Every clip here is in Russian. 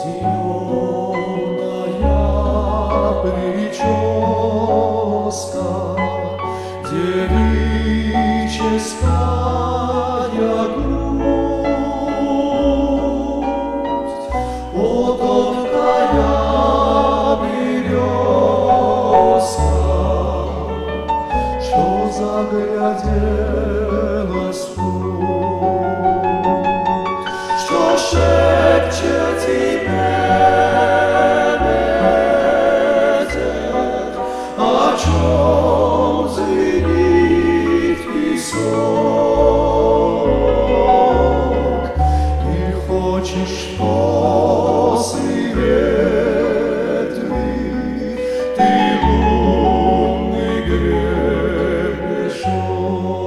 Зеленая прическа, девическая грудь, о тонкая березка, что загляделась в путь, что шепчет тебе ветер, о чем звенит песок, и хочешь после ветви ты лунный гребешок.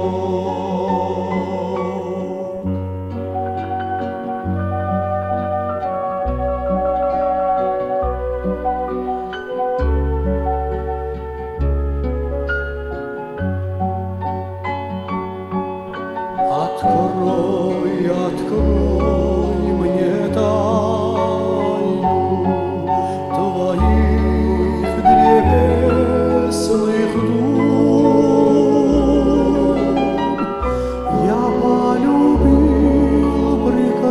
Открой, открой мне тайну твоих древесных дум. Я полюбил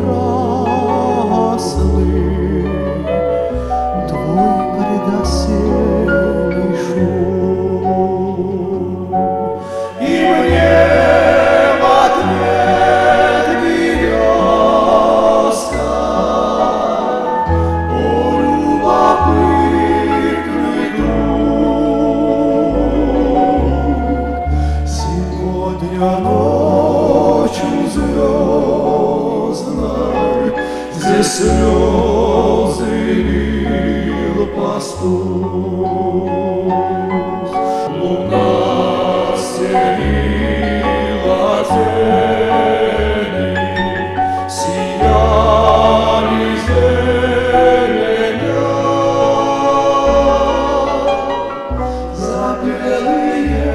прекрасный твой предосенний шум, и мне ночью звездной здесь слезы лил пастух. Луна стелила тени, сияли зеленя, запелые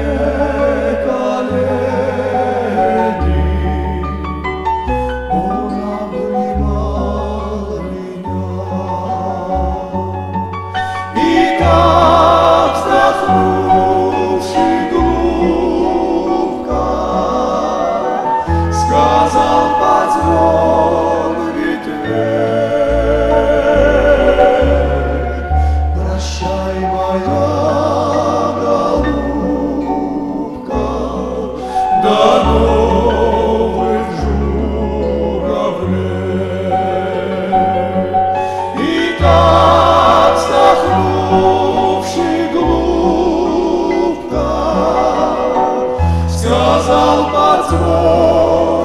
сказал под звон ветвей: прощай, моя голубка, до новых журавлей. И так, вздохнувший глубоко, сказал под звон